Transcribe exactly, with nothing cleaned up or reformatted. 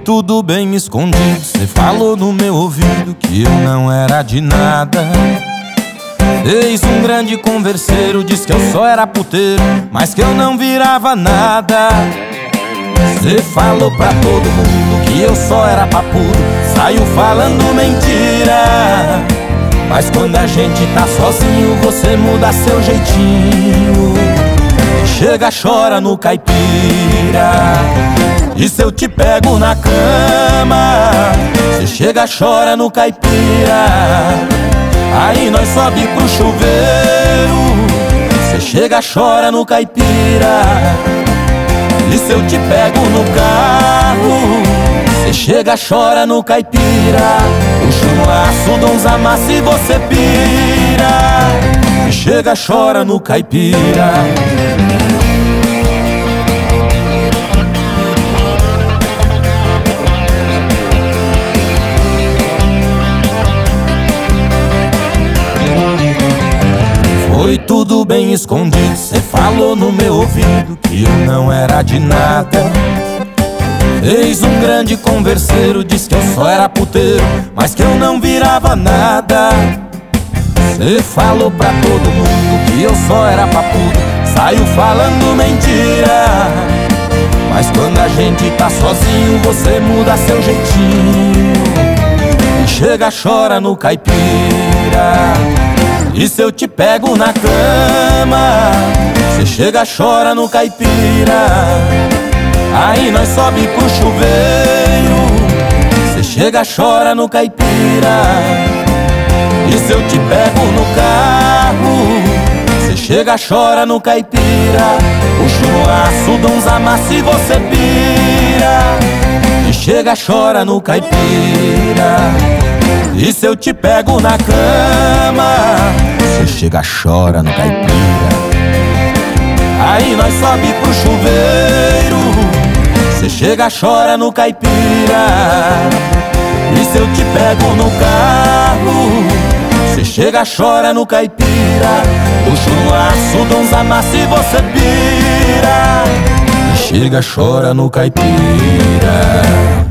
tudo bem escondido, cê falou no meu ouvido que eu não era de nada. Fez um grande converseiro, disse que eu só era puteiro, mas que eu não virava nada. Cê falou pra todo mundo que eu só era papudo, saiu falando mentira. Mas quando a gente tá sozinho, você muda seu jeitinho. Chega, chora no caipira, e se eu te pego na cama? Cê chega, chora no caipira, aí nós sobe pro chuveiro. Cê chega, chora no caipira, e se eu te pego no carro? Cê chega, chora no caipira, puxa um laço, dou uns amassos e você pira. Cê chega, chora no caipira. Foi tudo bem escondido, cê falou no meu ouvido que eu não era de nada. Fez um grande converseiro, disse que eu só era puteiro, mas que eu não virava nada. Cê falou pra todo mundo que eu só era papudo, saiu falando mentira. Mas quando a gente tá sozinho, você muda seu jeitinho. E chega, chora no caipira, e se eu te pego na cama? Cê chega, chora no caipira, aí nós sobe pro chuveiro. Cê chega, chora no caipira, e se eu te pego no carro? Cê chega, chora no caipira, puxa um laço, dou uns amassos e você pira. E chega, chora no caipira, e se eu te pego na cama? Cê chega, chora no caipira, aí nós sobe pro chuveiro. Cê chega, chora no caipira, e se eu te pego no carro? Cê chega, chora no caipira, puxa um laço, dou uns amassos e você pira. E chega, chora no caipira.